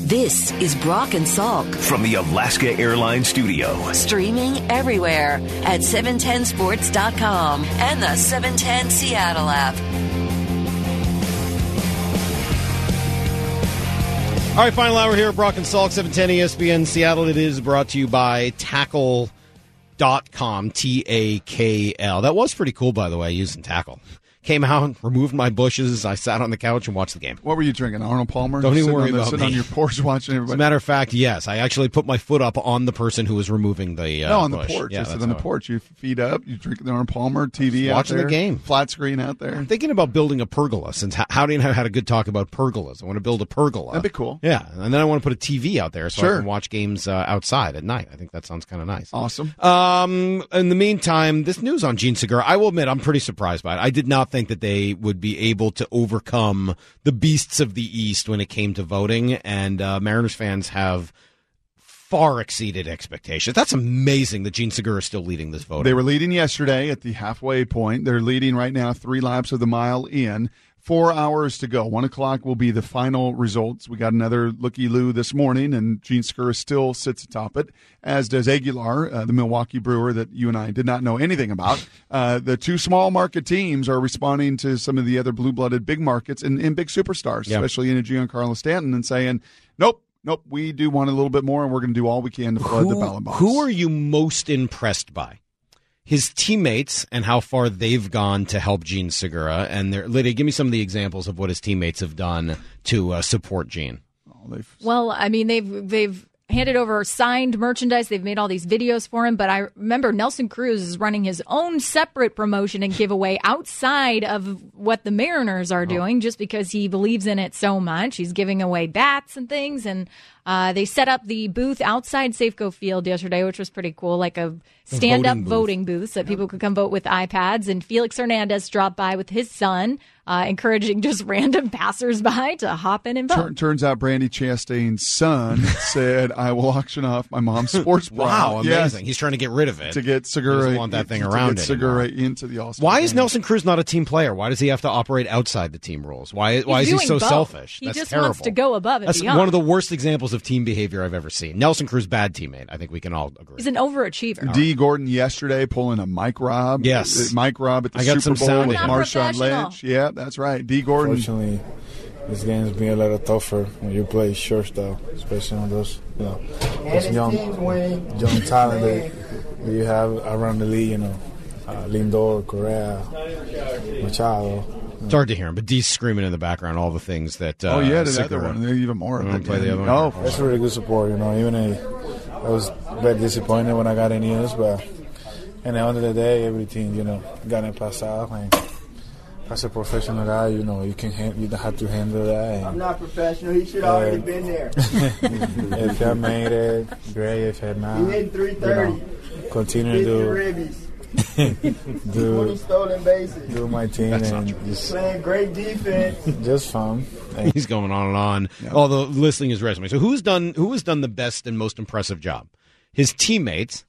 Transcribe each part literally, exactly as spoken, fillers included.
This is Brock and Salk from the Alaska Airlines studio. Streaming everywhere at seven ten sports dot com and the seven ten Seattle app. All right, final hour here, Brock and Salk, seven ten E S P N Seattle. It is brought to you by Tackle dot com, T A K L. That was pretty cool, by the way, using Tackle. Came out, removed my bushes. I sat on the couch and watched the game. What were you drinking, Arnold Palmer? Don't even sitting worry on the, about sitting me. on your porch watching everybody. As a matter of fact, yes. I actually put my foot up on the person who was removing the uh, No, on bush. the porch. Yeah, I sit that's on the how it- porch. You feet up. You drink the Arnold Palmer, T V Just out watching there. the game. Flat screen out there. I'm thinking about building a pergola, since H- Howdy and I had a good talk about pergolas. I want to build a pergola. That'd be cool. Yeah, and then I want to put a T V out there so Sure. I can watch games uh, outside at night. I think that sounds kind of nice. Awesome. Um, in the meantime, this news on Gene Segura, I will admit I'm pretty surprised by it. I did not think that they would be able to overcome the beasts of the East when it came to voting, and uh, Mariners fans have far exceeded expectations. That's amazing that Gene Segura is still leading this voting. They were leading yesterday at the halfway point. They're leading right now three laps of the mile in. Four hours to go. One o'clock will be the final results. We got another looky-loo this morning, and Gene Segura still sits atop it, as does Aguilar, uh, the Milwaukee Brewer that you and I did not know anything about. Uh, the two small market teams are responding to some of the other blue-blooded big markets and, and big superstars, Yeah. especially in Giancarlo Stanton, and saying, nope, nope, we do want a little bit more, and we're going to do all we can to flood who, the ballot box. Who are you most impressed by? His teammates and how far they've gone to help Gene Segura. And they're, Lydia, give me some of the examples of what his teammates have done to uh, support Gene. Oh, they've- Well, I mean, they've they've handed over signed merchandise. They've made all these videos for him. But I remember Nelson Cruz is running his own separate promotion and giveaway outside of what the Mariners are doing, just because he believes in it so much. He's giving away bats and things. And uh, they set up the booth outside Safeco Field yesterday, which was pretty cool, like a stand-up voting booth. voting booth so that people could come vote with iPads. And Felix Hernandez dropped by with his son, uh, encouraging just random passersby to hop in and vote. Tur- turns out Brandy Chastain's son said, I will auction off my mom's sports bra. Wow, Yes, amazing. He's trying to get rid of it. to get He Segura, doesn't want that thing to around get Segura anymore. into the All-Star Why is game. Nelson Cruz not a team player? Why does he have to operate outside the team rules? Why, why is He's he so doing both. selfish? He That's just terrible. wants to go above and That's beyond. one of the worst examples of team behavior I've ever seen. Nelson Cruz, bad teammate. I think we can all agree. He's an overachiever. D. Gordon yesterday pulling a Mike Robb. Yes. Uh, Mike Robb at the I got Super some Bowl sound with in. Not Marshawn professional. Lynch. Yeah, that's right. D. Gordon. Unfortunately, this game's been a little tougher when you play shortstop, especially on those, you know, those young, young talent that you have around the league. You know, uh, Lindor, Correa, Machado. It's hard to hear him, but D's screaming in the background all the things that. Uh, Oh, yeah, the Segura- other one. There's even more. You of wanna it. play the other one? Oh, That's really good support. You know, even uh, I was very disappointed when I got the news, but at the end of the day, everything, you know, got it passed off. And as a professional guy, you know, you can hand, you have to handle that. And I'm not professional. He should have already been there. if I made it, great. If I not, He hit three thirty. you know, continue fifty to ribbies. do, twenty do stolen bases. do my team and just, Playing great defense. just fun. And He's going on and on. Although listing his resume. So who's done? Who has done the best and most impressive job? His teammates,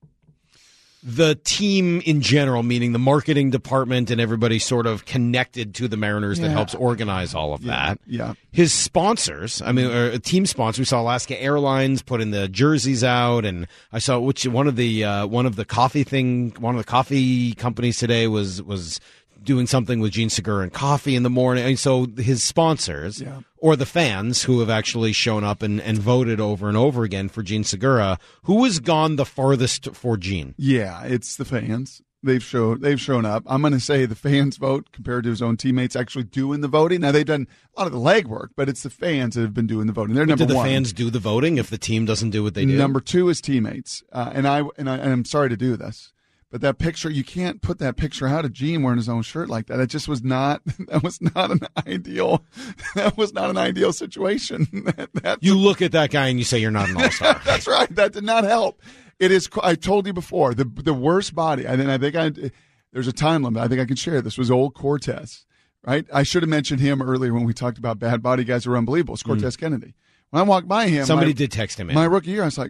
the team in general, meaning the marketing department and everybody sort of connected to the Mariners that Yeah. helps organize all of that. yeah. His sponsors, I mean, uh, team sponsors. We saw Alaska Airlines putting the jerseys out, and I saw which one of the uh, one of the coffee thing, one of the coffee companies today was was doing something with Gene Segura and coffee in the morning. And so his sponsors Yeah. or the fans who have actually shown up and, and voted over and over again for Gene Segura, who has gone the farthest for Gene? Yeah, it's the fans. They've showed they've shown up. I'm going to say the fans vote compared to his own teammates actually doing the voting. Now they've done a lot of the legwork, but it's the fans that have been doing the voting. They're number Did the one. fans do the voting if the team doesn't do what they do? Number two is teammates, uh, and I and I and I'm sorry to do this, but that picture, you can't put that picture out of Gene wearing his own shirt like that. It just was not. That was not an ideal. That was not an ideal situation. that, that, You look at that guy and you say you're not an all-star. That's right. That did not help. It is. I told you before. The the worst body. And then I think I there's a time limit. I think I can share this. Was old Cortez, right? I should have mentioned him earlier when we talked about bad body guys who are unbelievable. It's Cortez Kennedy. When I walked by him, Somebody my, did text him in. my rookie year. I was like,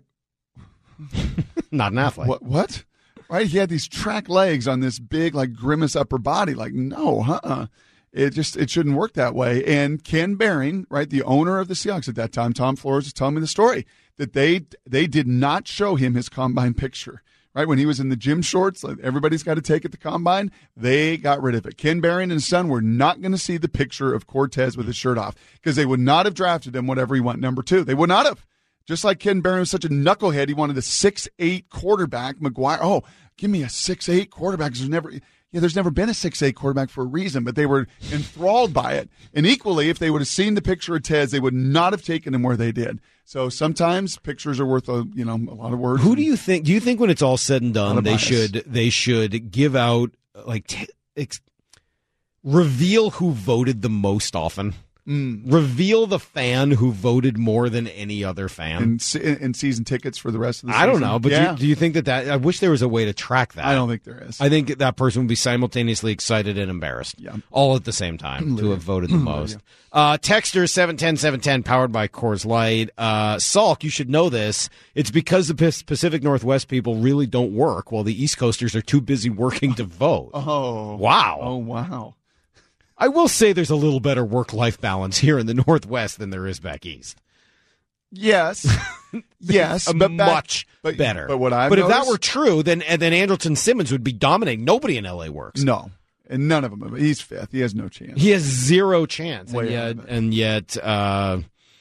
Not an athlete. what? What? Right? He had these track legs on this big, like grimace upper body. Like, no, huh? It just it shouldn't work that way. And Ken Behring, right, the owner of the Seahawks at that time, Tom Flores, was telling me the story that they they did not show him his combine picture. Right, when he was in the gym shorts, like everybody's got to take at the combine, they got rid of it. Ken Behring and his son were not going to see the picture of Cortez with his shirt off because they would not have drafted him whatever he went number two. They would not have. Just like Ken Behring was such a knucklehead, he wanted a six eight quarterback. McGuire, oh, give me a six eight quarterback. There's never, yeah, there's never been a six eight quarterback for a reason, but they were enthralled by it. And equally, if they would have seen the picture of Tez, they would not have taken him where they did. So sometimes pictures are worth a you know a lot of words. Who do you think? Do you think when it's all said and done, they bias. should they should give out like t- ex- reveal who voted the most often? Mm. Reveal the fan who voted more than any other fan, and, se- and season tickets for the rest of the I season. don't know, but yeah. do, you, do you think that that? I wish there was a way to track that. I don't think there is. I think that person would be simultaneously excited and embarrassed, yeah. all at the same time, to have voted the most. Uh, Texter seven ten seven ten, powered by Coors Light. Uh, Salk, you should know this. It's because the Pacific Northwest people really don't work, while the East Coasters are too busy working to vote. Oh, wow! Oh, wow! I will say there's a little better work-life balance here in the Northwest than there is back east. Yes, yes, but back, much but, better. But what I but if that were true, then and then Andrelton Simmons would be dominating. Nobody in L A works. No, and none of them. He's fifth. He has no chance. He has zero chance, Way and yet, and yet uh,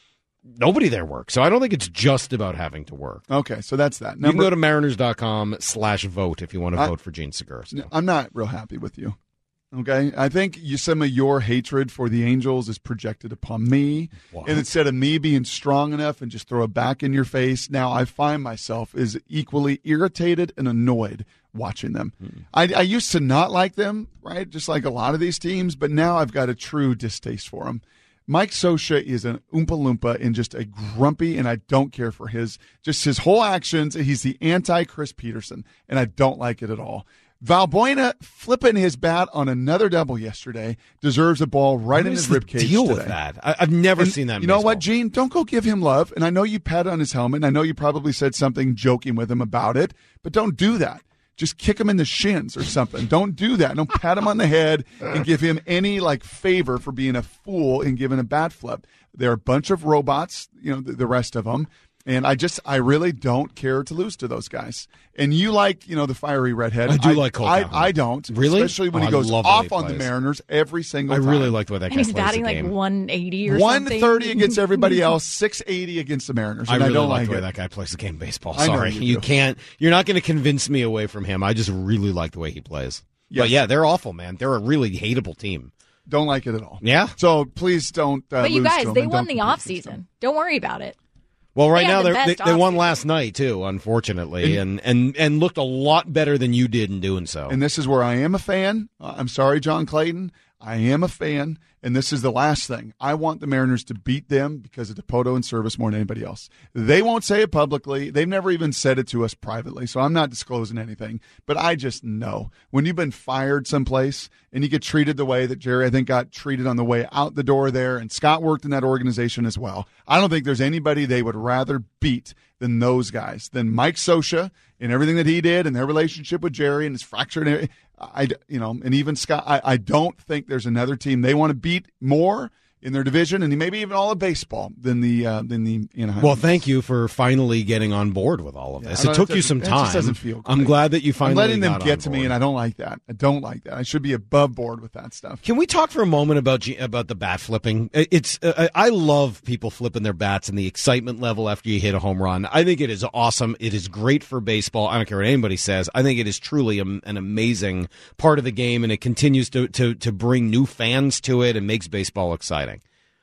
nobody there works. So I don't think it's just about having to work. Okay, so that's that. Number, you can go to mariners.com slash vote if you want to I, vote for Gene Segura. Still. I'm not real happy with you. Okay, I think you, some of your hatred for the Angels is projected upon me, what? And instead of me being strong enough and just throw it back in your face, now I find myself is equally irritated and annoyed watching them. Hmm. I, I used to not like them, right, just like a lot of these teams, but now I've got a true distaste for them. Mike Scioscia is an Oompa Loompa and just a grumpy, and I don't care for his just his whole actions. He's the anti-Chris Peterson, and I don't like it at all. Valbuena flipping his bat on another double yesterday deserves a ball right what in his ribcage. ribcage. Deal today. with that. I, I've never and seen that. In you know baseball. what, Gene? Don't go give him love. And I know you patted on his helmet. And I know you probably said something joking with him about it, but don't do that. Just kick him in the shins or something. Don't do that. Don't pat him on the head and give him any like favor for being a fool and giving a bat flip. They're a bunch of robots. You know the, the rest of them. And I just, I really don't care to lose to those guys. And you like, you know, the fiery redhead. I do I, like Cole I, Calhoun. I don't. Really? Especially when oh, he goes off he on the Mariners every single I time. I really like the way that guy and he's plays batting the like game. one eighty or one something. one thirty against everybody else, six eighty against the Mariners. And I I, really don't like like the way it. that guy plays the game of baseball. I know Sorry. you You, do. can't, you're not going to convince me away from him. I just really like the way he plays. Yes. But yeah, they're awful, man. They're a really hateable team. Don't like it at all. Yeah? So please don't uh, But you lose guys, to them they and won don't the compete off against them. season. Don't worry about it. Well, right They now had the they're, they best they won offseason. last night too, unfortunately, and, and and looked a lot better than you did in doing so. And this is where I am a fan. Uh, I'm sorry, John Clayton. I am a fan, and this is the last thing. I want the Mariners to beat them because of Dipoto and Service more than anybody else. They won't say it publicly. They've never even said it to us privately, so I'm not disclosing anything. But I just know when you've been fired someplace and you get treated the way that Jerry, I think, got treated on the way out the door there, and Scott worked in that organization as well. I don't think there's anybody they would rather beat than those guys, than Mike Scioscia and everything that he did and their relationship with Jerry and his fracture and everything. I, you know, and even Scott, I, I don't think there's another team they want to beat more in their division, and maybe even all of baseball than the uh, than the Anaheim. Well, thank you for finally getting on board with all of this. Yeah, it took it you some it time. just doesn't feel great. I'm glad that you finally I'm letting them got get on to board. me, and I don't like that. I don't like that. I should be above board with that stuff. Can we talk for a moment about G- about the bat flipping? It's uh, I love people flipping their bats and the excitement level after you hit a home run. I think it is awesome. It is great for baseball. I don't care what anybody says. I think it is truly a, an amazing part of the game, and it continues to, to, to bring new fans to it and makes baseball exciting.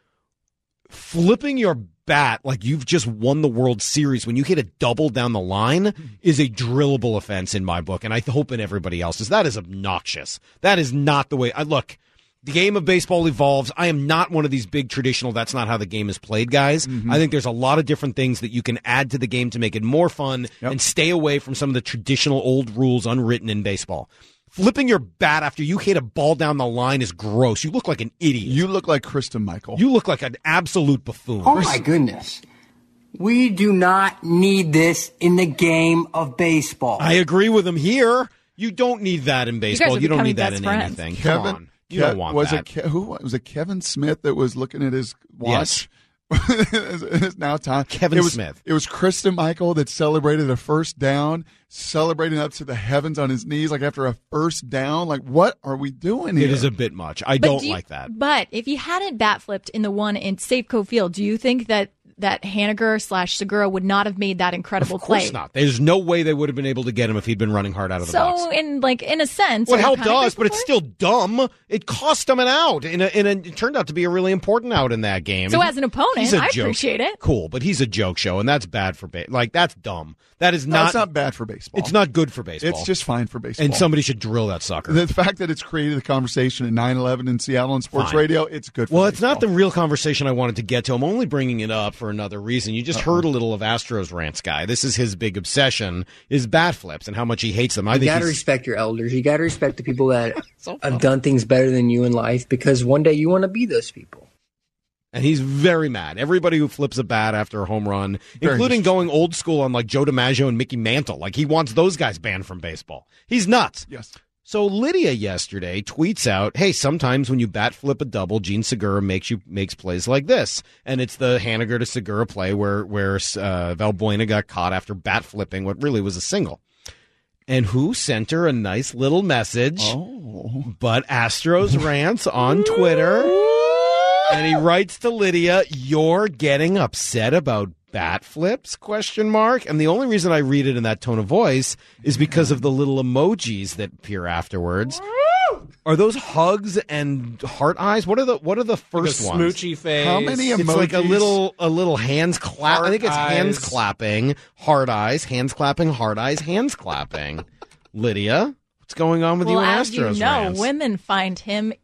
Flipping your bat like you've just won the World Series when you hit a double down the line is a drillable offense in my book, and I hope in everybody else's. That is obnoxious. That is not the way. I look, the game of baseball evolves. I am not one of these big traditional, that's not how the game is played guys. Mm-hmm. I think there's a lot of different things that you can add to the game to make it more fun yep. and stay away from some of the traditional old rules unwritten in baseball. Flipping your bat after you hit a ball down the line is gross. You look like an idiot. You look like Kristen Michael. You look like an absolute buffoon. Oh, my goodness. We do not need this in the game of baseball. I agree with him here. You don't need that in baseball. You, you don't need that best in friends. anything. Kevin, Come on. You don't want was that. It Ke- who was it? Kevin Smith that was looking at his watch. It's now time. Kevin it was, Smith. It was Kristen Michael that celebrated a first down, celebrating up to the heavens on his knees, like after a first down. Like, what are we doing here? It is a bit much. I But don't do you- like that. But if he hadn't bat flipped in the one in Safeco Field, do you think that that Haniger slash Segura would not have made that incredible Of course play? not. There's no way they would have been able to get him if he'd been running hard out of the box. So, in like in a sense, Well, it are you helped kind of us, but it's grateful still dumb. It cost him an out. In a, in a, it turned out to be a really important out in that game. So And as an opponent, he's a I joke. appreciate it. Cool, but he's a joke show, and that's bad for ba- like that's dumb. That is No, not. it's not bad for baseball. It's not good for baseball. It's just fine for baseball. and somebody should drill that sucker. the fact that it's created a conversation at nine eleven in Seattle and sports Fine. radio, it's good for Well, it's not the baseball. real conversation I wanted to get to. I'm only bringing it up for another reason. You just Uh-huh. heard a little of Astros rants, guy. This is his big obsession: is bat flips and how much he hates them. I You think got to he's- respect your elders. You got to respect the people that have done things better than you in life, because one day you want to be those people. and he's very mad. Everybody who flips a bat after a home run, Very including disrespectful. going old school on like Joe DiMaggio and Mickey Mantle, like he wants those guys banned from baseball. He's nuts. Yes. So Lydia yesterday tweets out, "Hey, sometimes when you bat flip a double, Gene Segura makes you makes plays like this, and it's the Haniger to Segura play where where uh, Valbuena got caught after bat flipping what really was a single." And who sent her a nice little message? Oh. But Astros Rants on Twitter, and he writes to Lydia, "You're getting upset about bat flips?" Question mark. And the only reason I read it in that tone of voice is because of the little emojis that appear afterwards. Are those hugs and heart eyes? What are the what are the first the ones? smoochy face. How many It's like a emojis? little a little hands clap. I Heart think it's hands eyes. clapping, heart eyes, hands clapping, heart eyes, hands clapping. Lydia, what's going on with Well, you and as Astros you know, rants? women find him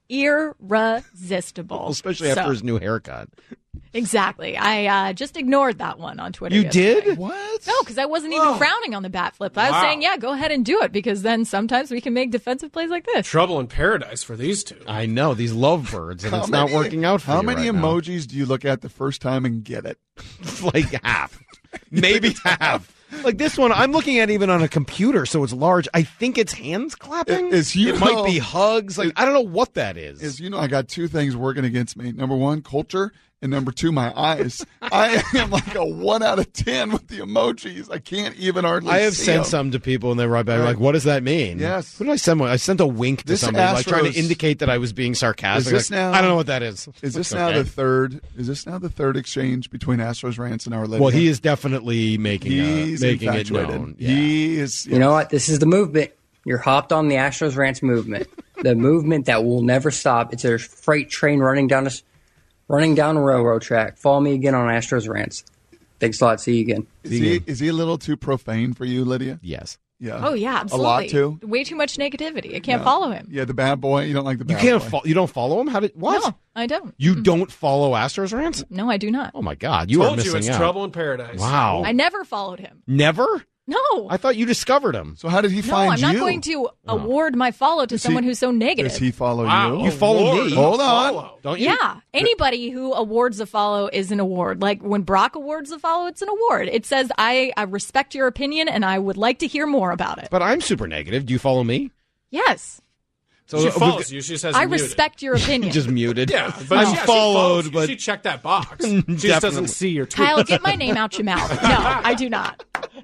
irresistible. Especially after So- his new haircut. Exactly. I uh, just ignored that one on Twitter. You yesterday. did? What? No, because I wasn't even frowning on the bat flip. I was Wow. saying, yeah, go ahead and do it, because then sometimes we can make defensive plays like this. Trouble in paradise for these two. I know, these lovebirds, and How it's not many- working out for How you many right now. emojis do you look at the first time and get it? Like half. Maybe half. Like this one, I'm looking at even on a computer, so it's large. I think it's hands clapping. It- is you it might know- be hugs. Like it- I don't know what that is. Is you know I got two things working against me. Number one, culture, and number two, my eyes. I am like a one out of ten with the emojis. I can't even hardly. I have see sent them. some to people, and they write back Right. like, "What does that mean?" Yes. What did I send? One? I sent a wink to This somebody, like trying to Astros- indicate that I was being sarcastic. Is this Like, now- I don't know what that is. Is this Okay. now the third? Is this now the third exchange between Astros Rants and our Lydia? Well, he is definitely making He's uh, making it infatuated. known. Yeah. He is. You know what? This is the movement. You're hopped on the Astros Rants movement. The movement that will never stop. It's a freight train running down a, running down a railroad track. Follow me again on Astros Rants. Thanks a lot. See you again. Is he, is he a little too profane for you, Lydia? Yes. Yeah. Oh, yeah, absolutely. A lot too. Way too much negativity. I can't follow him. Yeah, the bad boy. You don't like the You bad can't. boy. Fo- you don't follow him. How did what? No, I don't. You don't follow Astros Rants? No, I do not. Oh my God, you Told are missing you it's out. trouble in paradise. Wow. I never followed him. Never? No. I thought you discovered him. So how did he No, find I'm not you? going to award my follow to Does he- someone who's so negative. Does he follow Wow. you? You follow Award. me. Hold on. Follow. Don't you? Yeah. Anybody who awards a follow is an award. Like when Brock awards a follow, it's an award. It says, I, I respect your opinion and I would like to hear more about it. But I'm super negative. Do you follow me? Yes. So She uh, follows you. She says I muted. respect your opinion. just muted. Yeah, but I'm yeah, she followed, follows you. but she checked that box. She just Definitely. doesn't see your tweet. Kyle, get my name out your mouth. No, I do not.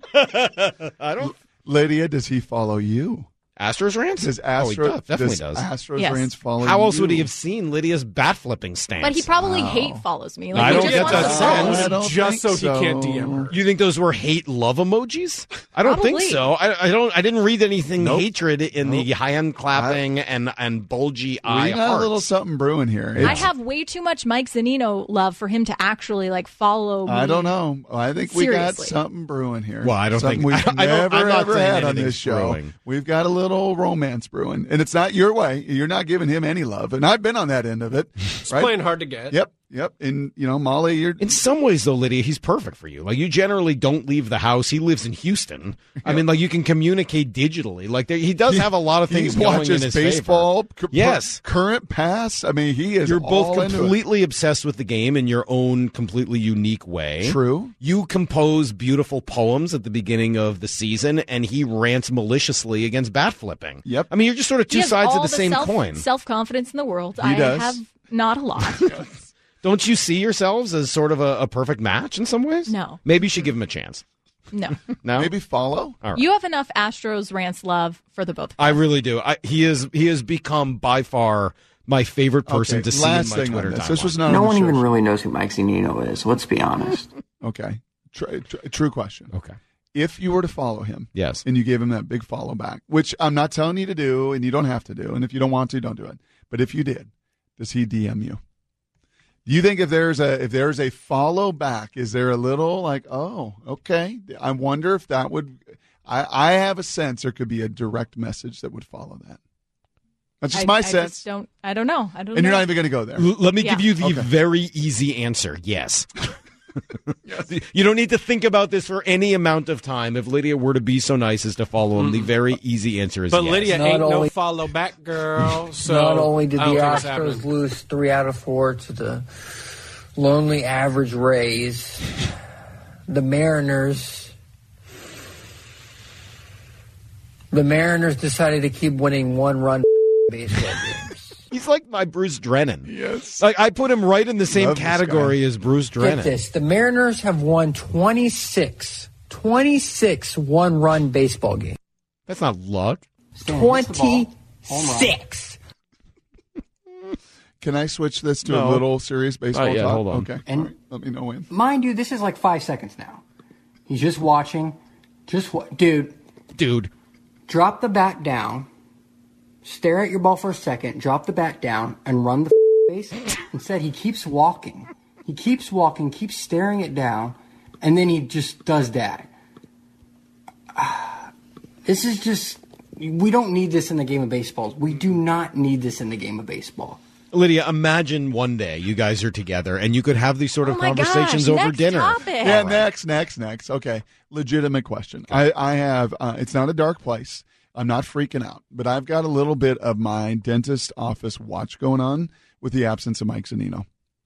I don't. Lydia, does he follow you? Astros Rants? Does oh, he Astro does. Definitely does. does. Astros Yes. Rants follow How else you? would he have seen Lydia's bat flipping stance? But he probably hate follows me. Like, I he don't just get wants that to follow sense. me. I don't just so, think so. he can't D M her. You think those were hate love emojis? I don't think Probably. so. I, I don't. I didn't read anything Nope. hatred in the hand clapping and and bulgy eye We got hearts. a little something brewing here. I It's- have way too much Mike Zanino love for him to actually like follow me. I don't know. I think we got Seriously. something brewing here. Well, I don't something think- we've I don't- never I'm not ever saying had on anything's this show. brewing. We've got a little romance brewing, and it's not your way. You're not giving him any love, and I've been on that end of it. It's right? playing hard to get. Yep. Yep. And, you know, Molly, you're. In some ways, though, Lydia, he's perfect for you. Like, you generally don't leave the house. He lives in Houston. I mean, like, you can communicate digitally. Like, there, he does have a lot of things he going watches in his baseball, favor. cu- Yes. current pass. I mean, he is You're all both into it. completely obsessed with the game in your own completely unique way. True. You compose beautiful poems at the beginning of the season, and he rants maliciously against bat flipping. Yep. I mean, you're just sort of two He has sides all of the, same self, coin. Self-confidence in the world. He I does. have not a lot. Don't you see yourselves as sort of a, a perfect match in some ways? No. Maybe you should give him a chance. No. No? Maybe follow. All right. You have enough Astros rants love for the both of us. I really do. I, he is he has become by far my favorite person Okay, to see in last my thing Twitter on this. timeline. This was not No on the one show. even really knows who Mike Zunino is. Let's be honest. Okay. Tr- tr- true question. Okay. If you were to follow him, Yes. and you gave him that big follow back, which I'm not telling you to do, and you don't have to do, and if you don't want to, don't do it. But if you did, does he D M you? Do you think if there's a if there's a follow back, is there a little like, oh, okay? I wonder if that would. I, I have a sense there could be a direct message that would follow that. That's just I, my I sense. Just don't. I don't know. I don't. And know. you're not even going to go there. L- let me Yeah. give you the Okay. very easy answer. Yes. You don't need to think about this for any amount of time. If Lydia were to be so nice as to follow him, the very easy answer is But yes. Lydia Not ain't no only- follow back girl. So Not only did I don't the think it's Astros happening. lose three out of four to the lonely average Rays, the Mariners. The Mariners decided to keep winning one-run baseball games. He's like my Bruce Drennan. Yes. Like I put him right in the same Love this category guy. as Bruce Drennan. Get this. The Mariners have won twenty-six, twenty-six one-run baseball games. That's not luck. twenty-six. Can I switch this to No. a little serious baseball Uh, yeah, talk? hold on. Okay. And- All right. Let me know when. Mind you, this is like five seconds now. He's just watching. Just wa- Dude, Dude. drop the bat down, stare at your ball for a second, drop the bat down, and run the base. Instead, he keeps walking. He keeps walking, keeps staring it down, and then he just does that. This is just. We don't need this in the game of baseball. We do not need this in the game of baseball. Lydia, imagine one day you guys are together and you could have these sort of Oh my conversations gosh, over next dinner. topic. Yeah, next, next, next. Okay, legitimate question. I, I have. Uh, it's not a dark place. I'm not freaking out, but I've got a little bit of my dentist office watch going on with the absence of Mike Zunino.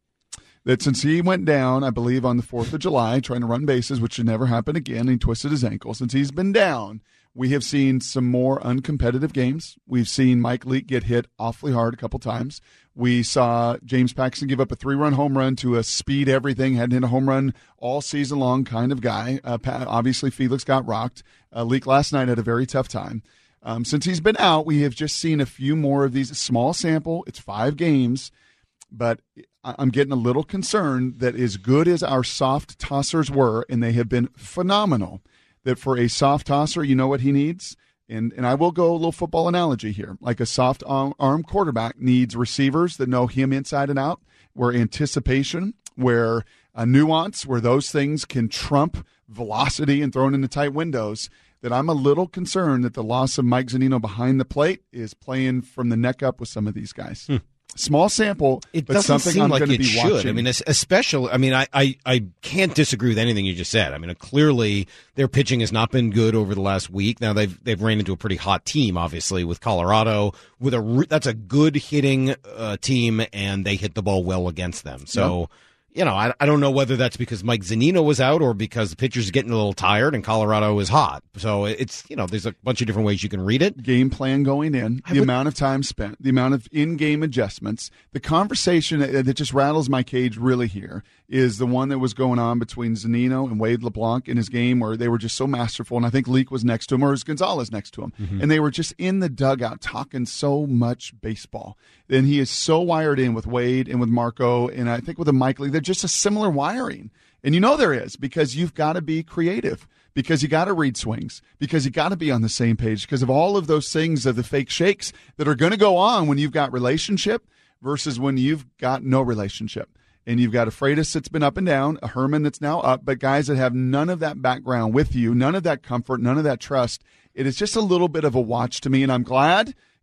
That since he went down, I believe on the fourth of July, trying to run bases, which should never happen again, and he twisted his ankle. Since he's been down, we have seen some more uncompetitive games. We've seen Mike Leake get hit awfully hard a couple times. We saw James Paxton give up a three-run home run to a speed everything, hadn't hit a home run all season long kind of guy. Uh, pa- obviously, Felix got rocked. Uh, Leake last night had a very tough time. Um, since he's been out, we have just seen a few more of these. Small sample. It's five games. But I- I'm getting a little concerned that as good as our soft tossers were, and they have been phenomenal, that for a soft tosser, you know what he needs? And and I will go a little football analogy here. Like a soft arm, arm quarterback needs receivers that know him inside and out, where anticipation, where a nuance, where those things can trump velocity and thrown into tight windows, that I'm a little concerned that the loss of Mike Zunino behind the plate is playing from the neck up with some of these guys. Hmm. Small sample, It but doesn't something seem I'm like going to it be should. watching. I mean, es- especially, I mean, I, I, I can't disagree with anything you just said. I mean, uh, clearly their pitching has not been good over the last week. Now they've they've ran into a pretty hot team, obviously, with Colorado. With a re- that's a good hitting uh, team, and they hit the ball well against them. So. Yep. You know, I, I don't know whether that's because Mike Zunino was out or because the pitcher's getting a little tired and Colorado is hot. So it's, you know, there's a bunch of different ways you can read it. Game plan going in, I the would- amount of time spent, the amount of in-game adjustments, the conversation that, that just rattles my cage really here is the one that was going on between Zunino and Wade LeBlanc in his game where they were just so masterful. And I think Leake was next to him or was Gonzalez next to him. Mm-hmm. And they were just in the dugout talking so much baseball. And he is so wired in with Wade and with Marco. And I think with a Mike Lee, they're just a similar wiring. And you know there is because you've got to be creative. Because you got to read swings, because you got to be on the same page, because of all of those things of the fake shakes that are going to go on when you've got relationship versus when you've got no relationship. And you've got a Freitas that's been up and down, a Herman that's now up, but guys that have none of that background with you, none of that comfort, none of that trust. It is just a little bit of a watch to me, and I'm glad.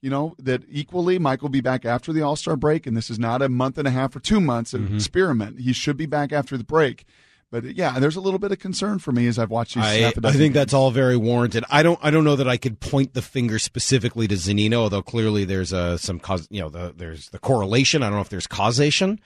you know, that equally Mike will be back after the All-Star break, and this is not a month and a half or two months of Mm-hmm. experiment. He should be back after the break. But, yeah, there's a little bit of concern for me as I've watched these I, half a I dozen think games. that's all very warranted. I don't. I don't know that I could point the finger specifically to Zunino, although clearly there's uh, some cause. You know, the, there's the correlation. I don't know if there's causation,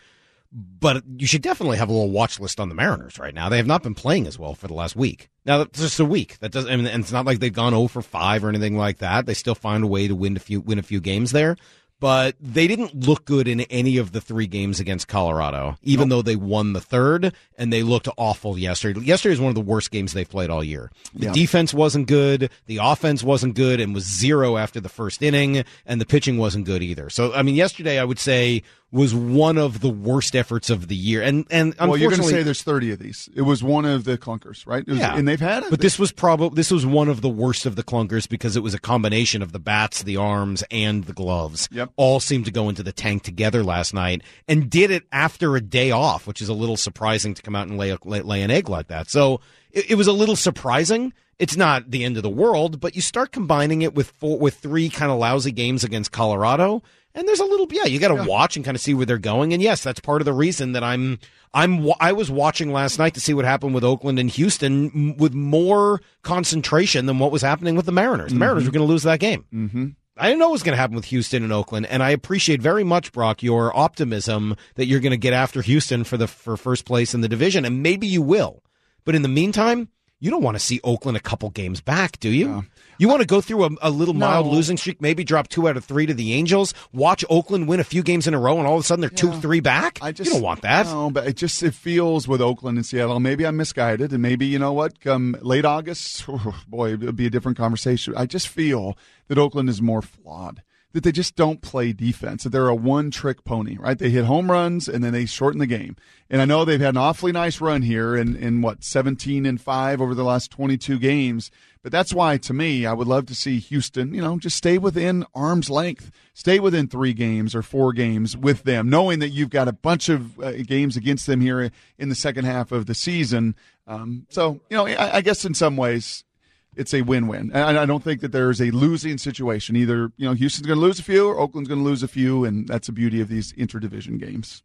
but you should definitely have a little watch list on the Mariners right now. They have not been playing as well for the last week. Now that's just a week. That doesn't. I mean, and it's not like they've gone oh for five or anything like that. They still find a way to win a few win a few games there. But they didn't look good in any of the three games against Colorado, even nope. though they won the third, and they looked awful yesterday. Yesterday was one of the worst games they've played all year. The yeah. defense wasn't good, the offense wasn't good, and was zero after the first inning, and the pitching wasn't good either. So, I mean, yesterday I would say was one of the worst efforts of the year. And and well, you're going to unfortunately, say there's thirty of these. It was one of the clunkers, right? It was, yeah, and they've had it. But this was probably this was one of the worst of the clunkers because it was a combination of the bats, the arms, and the gloves. Yep. All seemed to go into the tank together last night, and did it after a day off, which is a little surprising to come out and lay a, lay, lay an egg like that. So it, it was a little surprising. It's not the end of the world, but you start combining it with four, with three kind of lousy games against Colorado. And there's a little, yeah, you got to yeah. watch and kind of see where they're going. And yes, that's part of the reason that I'm, I'm, I was watching last night to see what happened with Oakland and Houston with more concentration than what was happening with the Mariners. The mm-hmm. Mariners were going to lose that game. Mm-hmm. I didn't know what was going to happen with Houston and Oakland, and I appreciate very much, Brock, your optimism that you're going to get after Houston for the for first place in the division, and maybe you will. But in the meantime, you don't want to see Oakland a couple games back, do you? No. You want to go through a, a little No. mild losing streak, maybe drop two out of three to the Angels, watch Oakland win a few games in a row, and all of a sudden they're two, Yeah. three back? I just, you don't want that. No, but it just it feels with Oakland and Seattle. Maybe I'm misguided, and maybe, you know what, come late August, oh, boy, it'll be a different conversation. I just feel that Oakland is more flawed, that they just don't play defense, that they're a one-trick pony, right? They hit home runs, and then they shorten the game. And I know they've had an awfully nice run here in, in what, seventeen and five over the last twenty-two games. But that's why, to me, I would love to see Houston, you know, just stay within arm's length. Stay within three games or four games with them, knowing that you've got a bunch of uh, games against them here in the second half of the season. Um, so, you know, I, I guess in some ways it's a win-win. And I don't think that there's a losing situation. Either, you know, Houston's going to lose a few or Oakland's going to lose a few, and that's the beauty of these interdivision games.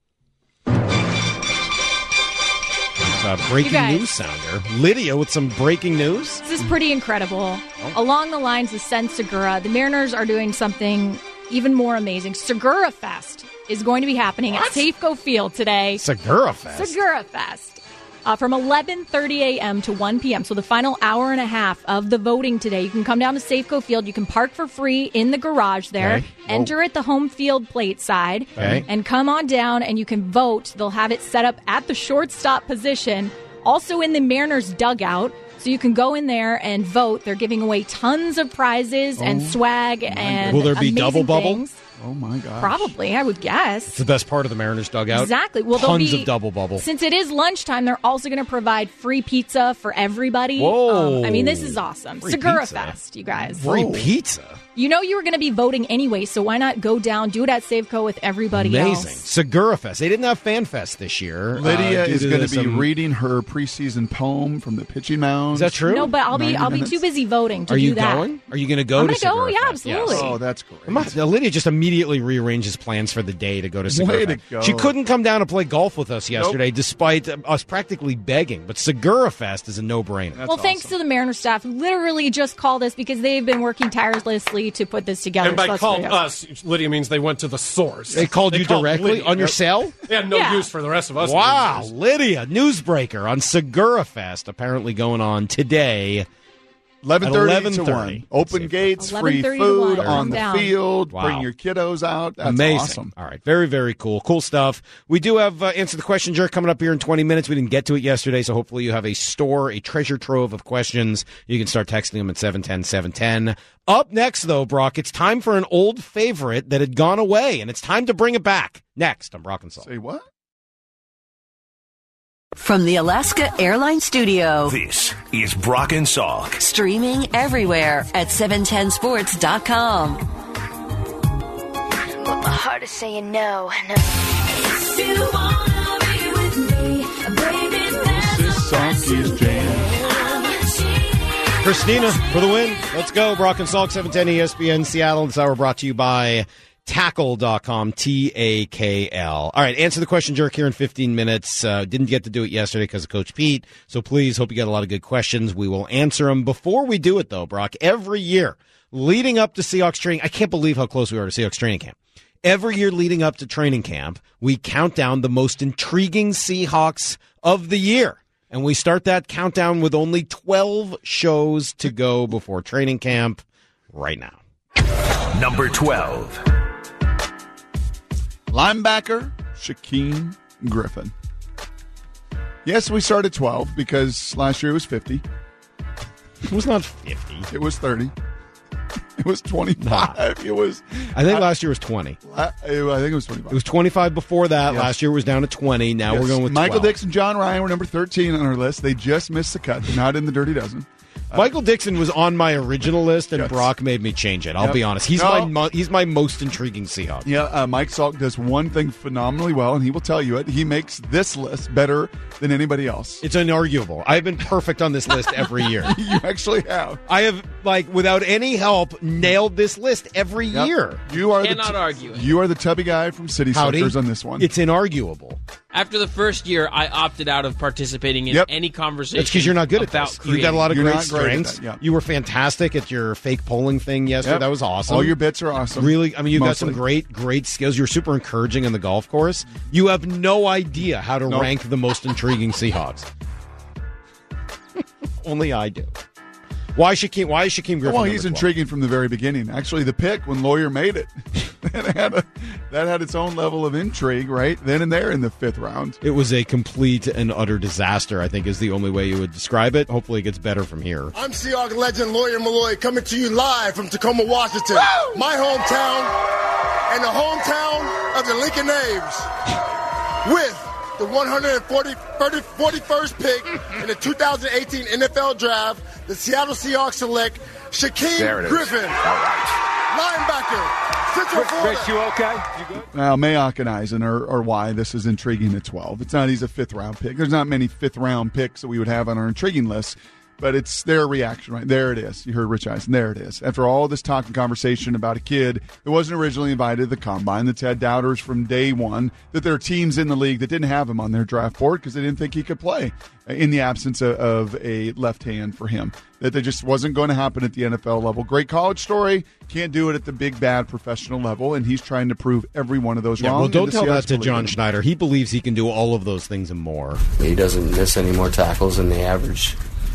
Uh, breaking news sounder. Lydia with some breaking news. This is pretty incredible. Oh. Along the lines of Sen Segura, the Mariners are doing something even more amazing. Segura Fest is going to be happening what? at Safeco Field today. Segura Fest? Segura Fest. Uh, from eleven thirty a.m. to one p.m., so the final hour and a half of the voting today. You can come down to Safeco Field. You can park for free in the garage there, okay. enter at the home field plate side, okay. and come on down and you can vote. They'll have it set up at the shortstop position, also in the Mariners dugout, so you can go in there and vote. They're giving away tons of prizes oh, and swag and will there be double bubble? Things. Oh, my gosh. Probably, I would guess. It's the best part of the Mariners dugout. Exactly. Well, Tons be, of double bubble. Since it is lunchtime, they're also going to provide free pizza for everybody. Whoa. Um, I mean, this is awesome. Free Segura pizza. Fest, you guys. Free Whoa. pizza? You know you were going to be voting anyway, so why not go down, do it at Safeco with everybody Amazing. else? Segura Fest. They didn't have Fan Fest this year. Lydia uh, is going to be some... reading her preseason poem from the pitching mound. Is that true? No, but I'll be I'll minutes. be too busy voting to Are do you that. going? Are you going to go I'm to gonna go, Segura yeah, Fest? absolutely. Yes. Oh, that's great. Come on. Now, Lydia just immediately rearranges plans for the day to go to Segura Way to Fest. go. She couldn't come down to play golf with us yesterday, Nope. despite us practically begging. But Segura Fest is a no-brainer. That's well, thanks awesome. to the Mariners staff who literally just called us because they've been working tirelessly to put this together. And by So that's called pretty awesome. us, Lydia means they went to the source. They called you directly Lydia. on your Yep. cell? They had no Yeah. use for the rest of us. Wow, losers. Lydia, newsbreaker on Segura Fest, apparently going on today. eleven thirty eleven to thirty. one. Open gates, free eleven thirty to food one. on Come the down. field. Wow. Bring your kiddos out. That's Amazing. awesome. All right. Very, very cool. Cool stuff. We do have uh, Answer the Question Jerk coming up here in twenty minutes. We didn't get to it yesterday, so hopefully you have a store, a treasure trove of questions. You can start texting them at seven ten, seven ten. Up next, though, Brock, it's time for an old favorite that had gone away, and it's time to bring it back. Next on Brock and Salt. Say what? From the Alaska Airlines Studio. This is Brock and Salk. Streaming everywhere at seven ten sports dot com. But my heart is saying no. no. This is Salky's jam. Christina for the win. Let's go. Brock and Salk, seven ten E S P N Seattle. This hour brought to you by tackle dot com, T A K L. All right, answer the question, Jerk, here in fifteen minutes. Uh, didn't get to do it yesterday because of Coach Pete, so please, hope you got a lot of good questions. We will answer them. Before we do it, though, Brock, every year leading up to Seahawks training, I can't believe how close we are to Seahawks training camp. Every year leading up to training camp, we count down the most intriguing Seahawks of the year. And we start that countdown with only twelve shows to go before training camp right now. Number twelve. Linebacker Shaquem Griffin. Yes, we started twelve because last year it was fifty. It was not fifty. It was thirty. It was twenty-five. Nah. It was. I think uh, last year was twenty. I, I think it was twenty-five. It was twenty-five before that. Yes. Last year was down to twenty. Now yes. we're going with Michael twelve. Dixon, John Ryan were number thirteen on our list. They just missed the cut. They're not in the Dirty Dozen. Uh, Michael Dixon was on my original list, and yes. Brock made me change it. I'll yep. be honest. He's no. my mo- he's my most intriguing Seahawk. Yeah, uh, Mike Salk does one thing phenomenally well, and he will tell you it. He makes this list better than anybody else. It's unarguable. I've been perfect on this list every year. You actually have. I have, like, without any help, nailed this list every yep. year. You are Cannot the t- argue it. You are the tubby guy from City Howdy. Slickers on this one. It's inarguable. After the first year, I opted out of participating in yep. any conversation. That's because you're not good at about this. creating. You got a lot of You're great not great strengths. at that, yeah. You were fantastic at your fake polling thing yesterday. Yep. That was awesome. All your bits are awesome. Really, I mean, you've Mostly. got some great, great skills. You're super encouraging on the golf course. You have no idea how to Nope. rank the most intriguing Seahawks. Only I do. Why Shaquem? Why is Shaquem Griffin? Well, he's number twelve? intriguing from the very beginning. Actually, the pick when Lawyer made it, that had a, that had its own level of intrigue, right then and there in the fifth round. It was a complete and utter disaster, I think, is the only way you would describe it. Hopefully, it gets better from here. I'm Seahawks legend Lawyer Malloy coming to you live from Tacoma, Washington, Woo! My hometown, and the hometown of the Lincoln Knaves, with the one hundred forty-first pick in the two thousand eighteen N F L Draft. The Seattle Seahawks select Shaquem Griffin, linebacker, Central Florida. Rich, you okay? You good? Now, Mayock and Eisen are, are why this is intriguing at twelve. It's not he's a fifth round pick. There's not many fifth round picks that we would have on our intriguing list, but it's their reaction, right? There it is. You heard Rich Eisen. There it is. After all this talk and conversation about a kid that wasn't originally invited to the combine, that's had doubters from day one, that there are teams in the league that didn't have him on their draft board because they didn't think he could play in the absence of, of a left hand for him. That there just wasn't going to happen at the N F L level. Great college story, can't do it at the big bad professional level, and he's trying to prove every one of those Yeah, wrong. well, don't tell Seahawks that to believe John him. Schneider. He believes he can do all of those things and more. He doesn't miss any more tackles than the average,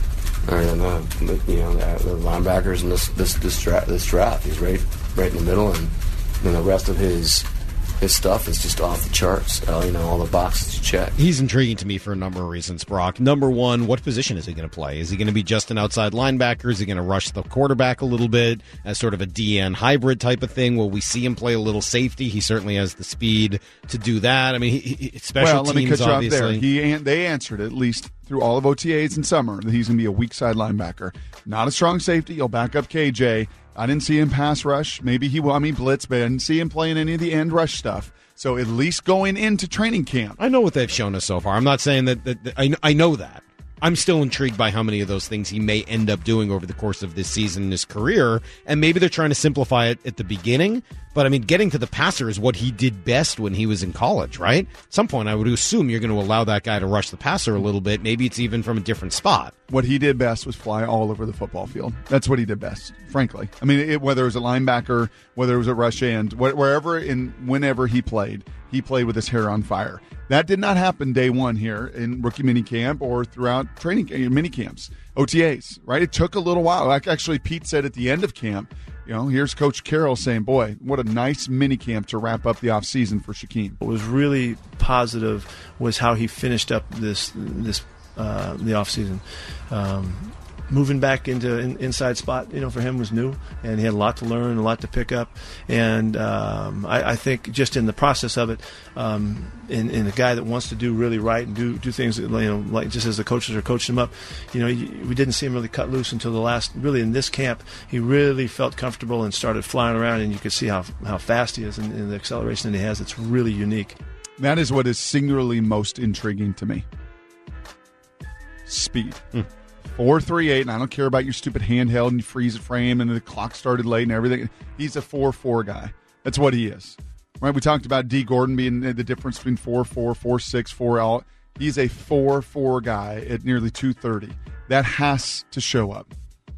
or than the, you know, the, the linebackers in this this this, dra- this draft. He's right right in the middle, and then the rest of his his stuff is just off the charts. Uh, you know, all the boxes you check. He's intriguing to me for a number of reasons, Brock. Number one, what position is he going to play? Is he going to be just an outside linebacker? Is he going to rush the quarterback a little bit as sort of a D N hybrid type of thing? Will we see him play a little safety? He certainly has the speed to do that. I mean, he, he, special well, let me teams, cut you off obviously. there. He an- they answered at least through all of O T As in summer that he's going to be a weak side linebacker, not a strong safety. He'll back up K J. I didn't see him pass rush. Maybe he will. I mean, blitz, but I didn't see him playing any of the end rush stuff. So at least going into training camp. I know what they've shown us so far. I'm not saying that, that, that I, I know that. I'm still intrigued by how many of those things he may end up doing over the course of this season in his career. And maybe they're trying to simplify it at the beginning. But, I mean, getting to the passer is what he did best when he was in college, right? At some point, I would assume you're going to allow that guy to rush the passer a little bit. Maybe it's even from a different spot. What he did best was fly all over the football field. That's what he did best, frankly. I mean, it, whether it was a linebacker, whether it was a rush end, wh- wherever and whenever he played, he played with his hair on fire. That did not happen day one here in rookie minicamp or throughout training mini camps, O T As, right? It took a little while. Like actually, Pete said at the end of camp, you know, here's Coach Carroll saying, boy, what a nice mini camp to wrap up the offseason for Shaquem. What was really positive was how he finished up this this uh, the offseason. Um, moving back into an inside spot, you know, for him was new, and he had a lot to learn, a lot to pick up. And um, I, I think just in the process of it, um, in, in a guy that wants to do really right and do do things, that, you know, like just as the coaches are coaching him up, you know, we didn't see him really cut loose until the last, really in this camp, he really felt comfortable and started flying around, and you could see how how fast he is and, and the acceleration that he has. It's really unique. That is what is singularly most intriguing to me. Speed. Mm. four three eight, and I don't care about your stupid handheld and you freeze it frame and the clock started late and everything. He's a four four guy. That's what he is. Right? We talked about D. Gordon being the difference between four four, four six, four out. He's a four four guy at nearly two thirty. That has to show up.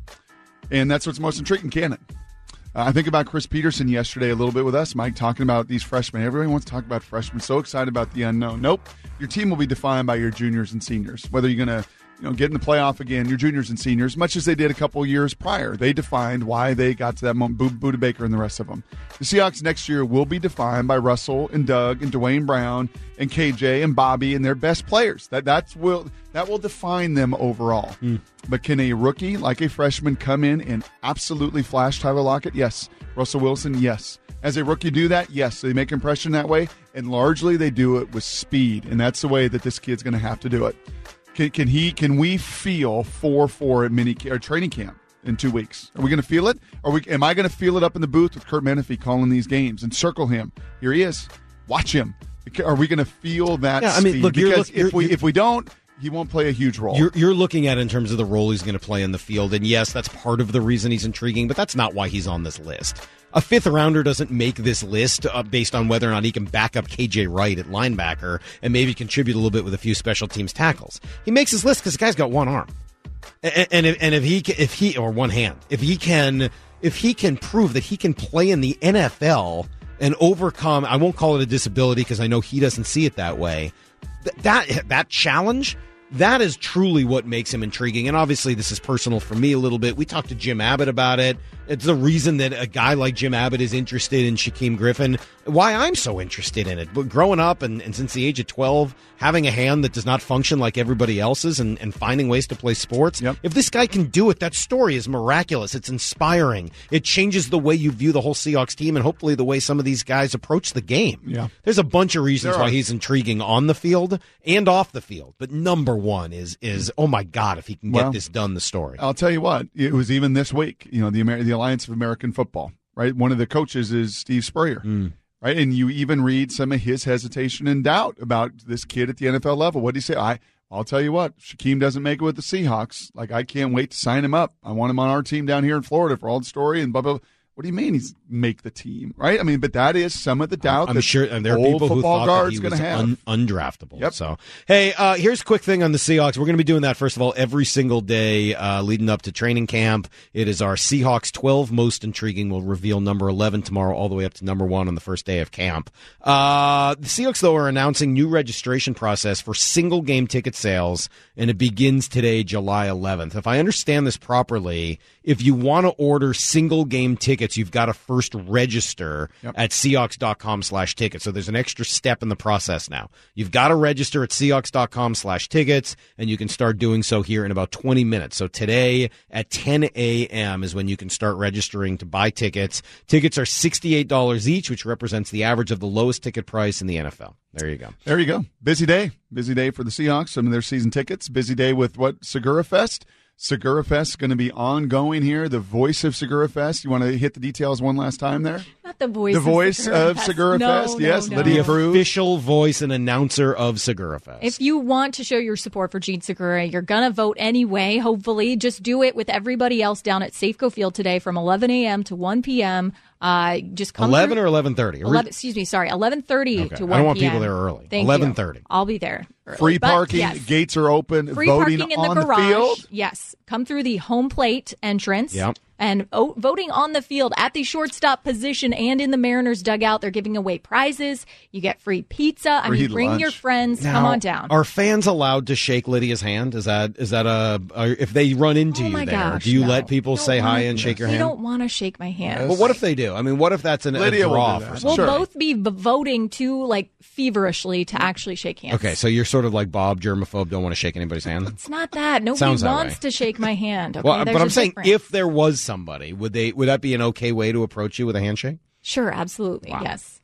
And that's what's most intriguing, can it? Uh, I think about Chris Peterson yesterday a little bit with us, Mike, talking about these freshmen. Everybody wants to talk about freshmen. So excited about the unknown. Nope. Your team will be defined by your juniors and seniors. Whether you're going to you know, get in the playoff again, your juniors and seniors, much as they did a couple of years prior. They defined why they got to that moment, Buda Baker and the rest of them. The Seahawks next year will be defined by Russell and Doug and Dwayne Brown and K J and Bobby and their best players. That that's will that will define them overall. Mm. But can a rookie like a freshman come in and absolutely flash Tyler Lockett? Yes. Russell Wilson? Yes. As a rookie do that? Yes. They make impression that way, and largely they do it with speed, and that's the way that this kid's going to have to do it. Can, can he? Can we feel four four at mini or training camp in two weeks? Are we going to feel it? Are we? Am I going to feel it up in the booth with Kurt Menefee calling these games and circle him? Here he is. Watch him. Are we going to feel that? Yeah, I mean, speed? look, you're, because look, you're, if we you're, if we don't, he won't play a huge role. You're, you're looking at it in terms of the role he's going to play in the field, and yes, that's part of the reason he's intriguing, but that's not why he's on this list. A fifth rounder doesn't make this list uh, based on whether or not he can back up K J Wright at linebacker and maybe contribute a little bit with a few special teams tackles. He makes his list because the guy's got one arm, and, and if, and if he if he or one hand, if he can if he can prove that he can play in the N F L and overcome, I won't call it a disability because I know he doesn't see it that way. Th- that that challenge. That is truly what makes him intriguing. And obviously, this is personal for me a little bit. We talked to Jim Abbott about it. It's the reason that a guy like Jim Abbott is interested in Shaquem Griffin, why I'm so interested in it. But growing up and, and since the age of twelve, having a hand that does not function like everybody else's and, and finding ways to play sports, yep. If this guy can do it, that story is miraculous. It's inspiring. It changes the way you view the whole Seahawks team and hopefully the way some of these guys approach the game. Yeah. There's a bunch of reasons why he's intriguing on the field and off the field. But number one is, is oh, my God, if he can get well, this done, the story. I'll tell you what, it was even this week, you know, the Amer- the Alliance of American Football, right? One of the coaches is Steve Spurrier, mm. right? And you even read some of his hesitation and doubt about this kid at the N F L level. What did he say? I, I'll tell you what, Shaquem doesn't make it with the Seahawks. Like, I can't wait to sign him up. I want him on our team down here in Florida for all the story and blah, blah, blah. What do you mean he's make the team, right? I mean, but that is some of the doubt. I'm that sure, and there are old people who thought that he was have. Un, undraftable. Yep. So, hey, uh, here's a quick thing on the Seahawks. We're going to be doing that, first of all, every single day uh, leading up to training camp. It is our Seahawks twelve most intriguing. We'll reveal number eleven tomorrow all the way up to number one on the first day of camp. Uh, the Seahawks, though, are announcing new registration process for single-game ticket sales, and it begins today, July eleventh. If I understand this properly, if you want to order single-game tickets, you've got to first register yep. at Seahawks.com slash tickets. So there's an extra step in the process now. You've got to register at Seahawks.com slash tickets, and you can start doing so here in about twenty minutes. So today at ten a.m. is when you can start registering to buy tickets. Tickets are sixty-eight dollars each, which represents the average of the lowest ticket price in the N F L. There you go. There you go. Busy day. Busy day for the Seahawks. Some of their season tickets. Busy day with what? Segura Fest. Segura Fest is going to be ongoing here. The voice of Segura Fest. You want to hit the details one last time there? Not the voice the of voice Segura of Fest. Segura no, Fest. No, yes, no. Lydia The Cruz. official voice and announcer of Segura Fest. If you want to show your support for Gene Segura, you're going to vote anyway, hopefully. Just do it with everybody else down at Safeco Field today from eleven a.m. to one p.m. Uh, just come eleven through. or eleven thirty? eleven, excuse me, sorry, eleven thirty okay. to one p.m. I don't want people there early. Thank eleven thirty. You. I'll be there early. Free But, parking, yes. gates are open, Free voting parking in on the garage. the field. Yes, come through the home plate entrance. Yep. And o- voting on the field at the shortstop position and in the Mariners dugout. They're giving away prizes. You get free pizza. I Free mean, bring lunch. your friends. Now, Come on down. Are fans allowed to shake Lydia's hand? Is that is that a are, if they run into Oh you my there? gosh, do you no. let people Don't say hi wanna- and shake your You hand? don't want to shake my hand. But what if they do? I mean, what if that's an, a Lydia will draw do that. for We'll something? Sure. both be v- voting too, like feverishly, to actually shake hands. Okay, so you're sort of like Bob, germaphobe, don't want to shake anybody's hand. It's not that. Nobody Sounds that wants way. to shake my hand. Okay? Well, There's but I'm a saying difference. if there was somebody, would they would that be an okay way to approach you with a handshake? Sure, absolutely, Wow. yes.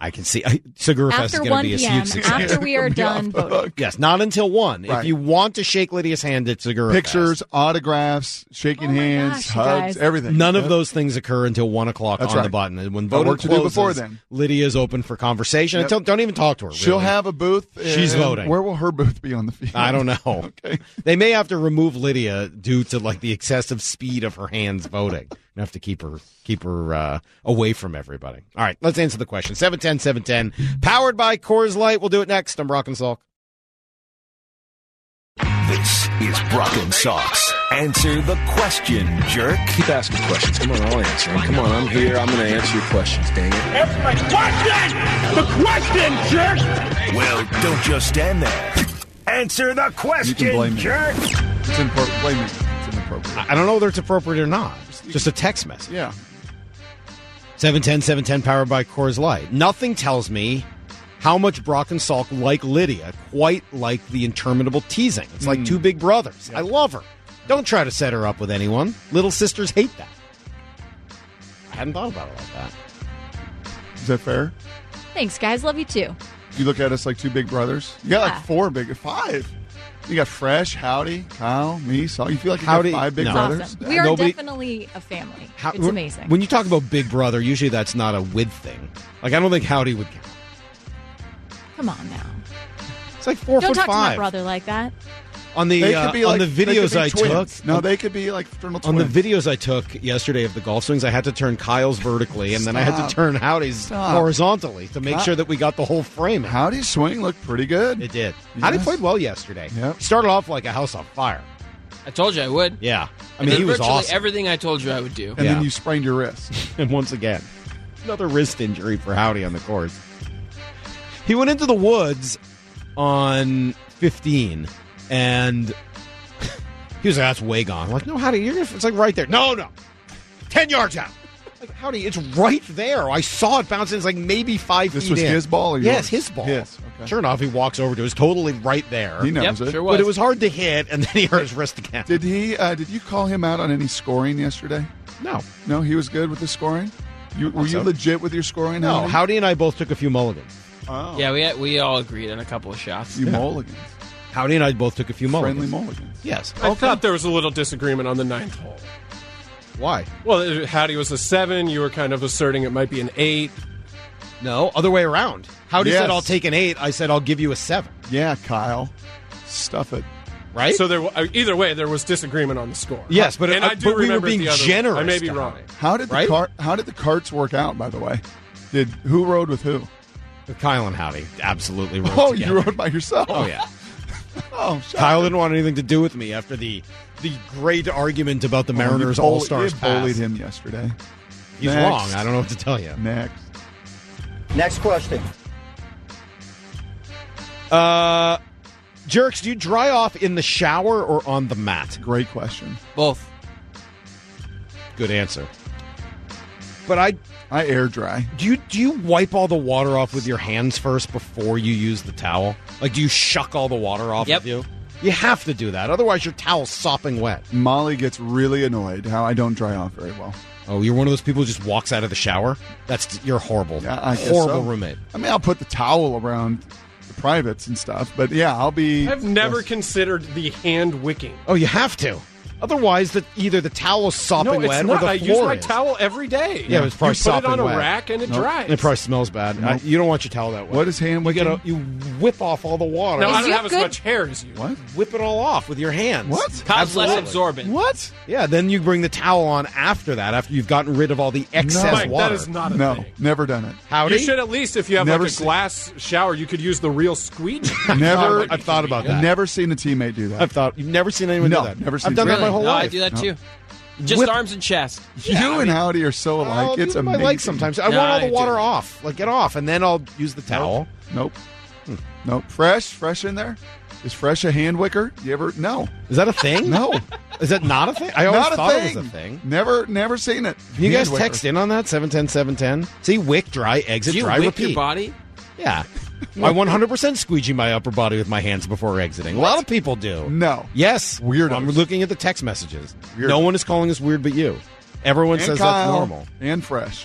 I can see. I, Segura Fest is After going to one be a p.m., huge success. after we are done voting. Yes, not until one. Right. If you want to shake Lydia's hand at Segura Pictures, Fest, autographs, shaking Oh my hands, gosh, you hugs, guys. everything. none Yep. of those things occur until one o'clock That's on right. the button. And when Got voting work to do closes, before then. Lydia's open for conversation. Yep. Until, don't even talk to her. She'll really. have a booth. She's and voting. Where will her booth be on the field? I don't know. Okay. They may have to remove Lydia due to like the excessive speed of her hands voting. You have to keep her keep her uh, away from everybody. All right, let's answer the question. seven ten, seven ten, powered by Coors Light. We'll do it next. I'm Brock and Salk. This is Brock and Salk's Answer the Question, Jerk. Keep asking questions. Come on, I'll answer them. Come on, I'm here. I'm going to answer your questions, dang it. Answer my question! The question, jerk! Well, don't just stand there. Answer the You can question, blame me. jerk! It's inappropriate. Blame me. It's inappropriate. I don't know whether it's appropriate or not. Just a text message. Yeah. seven ten, seven ten, powered by Coors Light. Nothing tells me how much Brock and Salk like Lydia, quite like the interminable teasing. It's like Mm. two big brothers. I love her. Don't try to set her up with anyone. Little sisters hate that. I hadn't thought about it like that. Is that fair? Thanks, guys. Love you too. You look at us like two big brothers. You got Yeah. like four big, five. You got Fresh, Howdy, Kyle, me, Saul. You feel like you Howdy- got five big no. brothers? Awesome. We are Nobody- definitely a family. How- it's amazing. When you talk about big brother, usually that's not a with thing. Like, I don't think Howdy would count. Come on now. It's like four Don't foot talk to my five. brother like that. On the They uh, could be on like- the they could videos be I twins. took, No, they could be like fraternal on twins. the videos I took yesterday of the golf swings, I had to turn Kyle's vertically, and then I had Stop. to turn Howdy's Stop. horizontally to make Stop. sure that we got the whole frame. Howdy's swing looked pretty good. It did. Yes. Howdy played well yesterday. Yep. He started off like a house on fire. I told you I would. Yeah. I I mean, did he was virtually awesome. everything I told you I would do. And Yeah. then you sprained your wrist. And once again, another wrist injury for Howdy on the course. He went into the woods on fifteen, and he was like, that's way gone. I'm like, no, Howdy, you're gonna, it's like right there. No, no. ten yards out. Like, Howdy, it's right there. I saw it bouncing. It's like maybe five This feet was in. his ball or yours? Yes, his ball. His, okay. Sure enough, he walks over to it. It's totally right there. He knows Yep, it. sure was. But it was hard to hit, and then he hurt his wrist again. Did he? Uh, did you call him out on any scoring yesterday? No. No, he was good with the scoring. You, were you so. legit with your scoring? No, Howdy? Howdy and I both took a few mulligans. Oh, Yeah, we we all agreed on a couple of shots. you mulligans, Howdy and I both took a few mulligans. friendly mulligans. Yes. I thought there was a little disagreement on the ninth hole. Why? Well, Howdy was a seven. You were kind of asserting it might be an eight. No, other way around. Howdy Yes. said, I'll take an eight. I said, I'll give you a seven. Yeah, Kyle, stuff it. Right? So there, uh, either way, there was disagreement on the score. Yes, but, and uh, I do but we were remember it being the other way. generous. I may be to wrong. Howdy. How did the Right? cart? How did the carts work out? By the way, did who rode with who? Kyle and Howdy absolutely rode Oh, together. you rode by yourself. Oh, yeah. Oh, shocking. Kyle didn't want anything to do with me after the the great argument about the Oh, you Mariners bully- All-Stars you bullied pass. him yesterday. He's Next. wrong. I don't know what to tell you. Next. Next question. Uh, Jerks, do you dry off in the shower or on the mat? Great question. Both. Good answer. But I I air dry. do you do you wipe all the water off with your hands first before you use the towel? Like, do you shuck all the water off Yep. with you? You have to do that, otherwise your towel's sopping wet. Molly gets really annoyed how I don't dry off very well. Oh, you're one of those people who just walks out of the shower? That's you're horrible. Yeah, I guess horrible so. roommate. I mean, I'll put the towel around the privates and stuff, but yeah, I'll be. I've never considered the hand wicking. Oh, you have to. Otherwise, the, either the towel is sopping No, it's wet not. or the I use floor my is. towel every day. Yeah, but it's probably you put it sopping on a wet. rack and it Nope. dries. And it probably smells bad. I, you don't want your towel that wet. What is hand You wicking? gotta you whip off all the water. No, I Is don't you have as good- much hair as you. What? Whip it all off with your hands. What? Kyle's less Absolutely. absorbent. What? Yeah, then you bring the towel on after that, after you've gotten rid of all the excess Mike, water. that is not a No, thing. never done it. Howdy? You should at least, if you have Never like a seen- glass shower, you could use the real squeegee. Never. I've thought about that. Never seen a teammate do that. I've thought you've never seen anyone No, do that. never seen I've done it. that my whole no, life. I do that No. too. Just Whip- arms and chest. you and Howdy are so alike. I'll it's do my amazing. legs sometimes. I No, want all the I water do. off. Like, get off, and then I'll use the towel. Nope. Nope. Fresh. Fresh in there. Is Fresh a hand wicker? You ever? No. Is that a thing? No. Is that not a thing? I always Not a thought thing. it was a thing. Never. Never seen it. Can you Hand guys wicker. text in on that? seven ten seven ten See, wick, dry, exit, Do you dry, wick repeat. your body? Yeah. I one hundred percent squeegee my upper body with my hands before exiting. A lot of people do. No. Yes. Weirdos. I'm looking at the text messages. Weirdos. No one is calling us weird but you. Everyone And says Kyle, that's normal. And Fresh.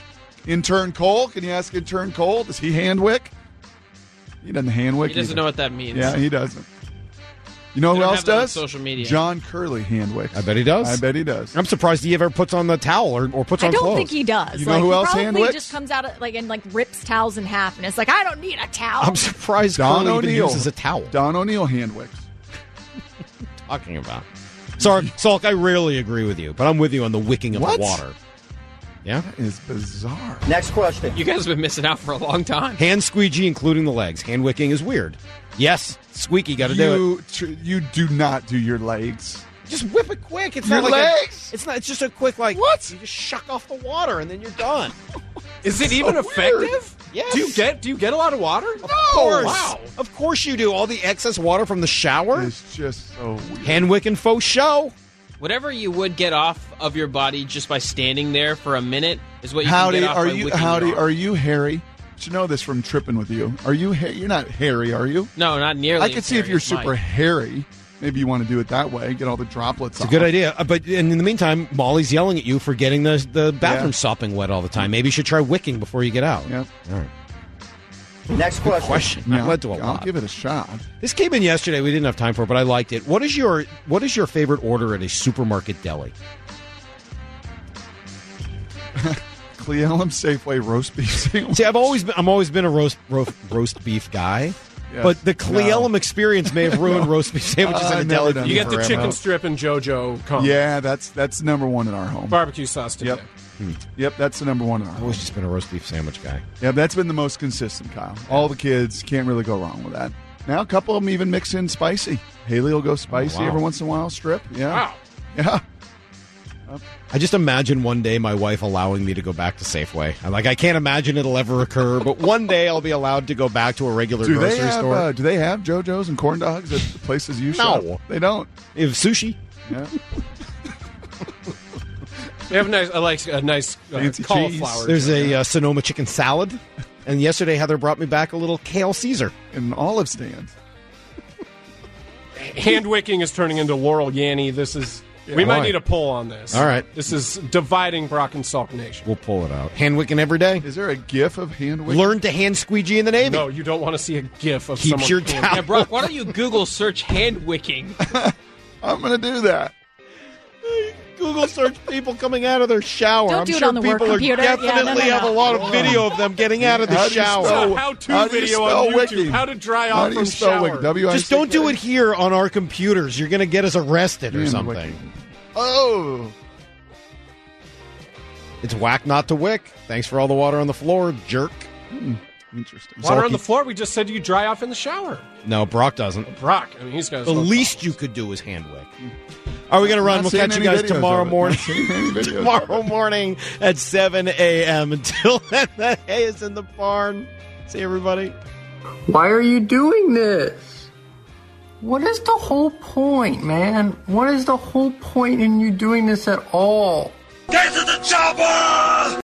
Intern Cole, can you ask Intern Cole? Does he hand wick? He doesn't hand wick. He doesn't either. know what that means. Yeah, he doesn't. You know They who don't else have that on does? social media. John Curley hand wicks. I bet he does. I bet he does. I'm surprised he ever puts on the towel or, or puts I on don't clothes. think he does. You know like, who he else probably hand wicks? just comes out of, like and like rips towels in half, and it's like I don't need a towel. I'm surprised Don Curly even O'Neill uses a towel. Don O'Neill hand wicks. Talking about. Sorry, Salk, I rarely agree with you, but I'm with you on the wicking of What? the water. Yeah? That is bizarre. Next question. You guys have been missing out for a long time. Hand squeegee, including the legs. Hand wicking is weird. Yes, squeaky, got to do it. You tr- you do not do your legs. Just whip it quick. It's Your not like legs? A, it's not. It's just a quick like. What? You just shuck off the water and then you're done. Is it even effective? Yes. Do you get do you get a lot of water? Of course. Wow. Of course you do. All the excess water from the shower. It's just so weird. Hand wicking faux show. Whatever you would get off of your body just by standing there for a minute is what you Howdy, can get off are by you? wicking Howdy, your arm. are you hairy? You should know this from tripping with you. Are you? Ha- you're not hairy, are you? No, not nearly. I could as see if hairy you're as super Mike. hairy. Maybe you want to do it that way. Get all the droplets. It's a good idea. Uh, But and in the meantime, Molly's yelling at you for getting the the bathroom Yeah. sopping wet all the time. Maybe you should try wicking before you get out. Yep. All right. Next question. Question. Yeah, That led to a I'll lot. give it a shot. This came in yesterday. We didn't have time for it, but I liked it. What is your What is your favorite order at a supermarket deli? Cleellum Safeway roast beef sandwich. See, I've always been I'm always been a roast roast, roast beef guy, Yeah. but the Cleellum No. experience may have ruined roast beef sandwiches Uh, in a I've deli. never for done me You get the forever. chicken strip and JoJo combo. Yeah, that's that's number one in our home. Barbecue sauce today. Yep. Yep, that's the number one in our I've home. always just been a roast beef sandwich guy. Yeah, that's been the most consistent, Kyle. All the kids can't really go wrong with that. Now, a couple of them even mix in spicy. Haley will go spicy Oh, wow. every once in a while. Strip, yeah, Wow. yeah. I just imagine one day my wife allowing me to go back to Safeway. I'm like, I can't imagine it'll ever occur, but one day I'll be allowed to go back to a regular Do grocery they have store. uh, Do they have JoJo's and corn dogs at the places you shop? No. They don't. They have sushi. Yeah. They have a nice, I like a nice uh, Fancy cauliflower. There's a uh, Sonoma chicken salad, and yesterday Heather brought me back a little kale Caesar. And olive stands. Hand wicking is turning into Laurel Yanny. This is. we Why? might need a poll on this. All right. This is dividing Brock and Salk Nation. We'll pull it out. Hand wicking every day. Is there a gif of hand wicking? Learn to hand squeegee in the Navy. No, you don't want to see a gif of Keeps someone. your hand- towel. Yeah, Brock, why don't you Google search hand wicking? I'm going to do that. Google search people coming out of their shower. Don't I'm do it sure on the work people are computer. Yeah, no, definitely no, no. have a lot of video of them getting out of the How do you shower. spell- How to How do you video spell on YouTube. wicking? How to dry How off do you from spell shower. wicking? W I C Just don't do K? it here on our computers. You're going to get us arrested or Hand something. wicking. Oh. It's whack not to wick. Thanks for all the water on the floor, jerk. Hmm. Interesting. Water on Salky- the floor. We just said you dry off in the shower. No, Brock doesn't. Brock. I mean, he's got. The least you could do is hand wick. Are we going to run? Not We'll seeing catch you any guys videos tomorrow of it. morning. Not seeing any videos of tomorrow it. morning at seven a.m. Until then, the hay is in the barn. See everybody. Why are you doing this? What is the whole point, man? What is the whole point in you doing this at all? Get to the chopper!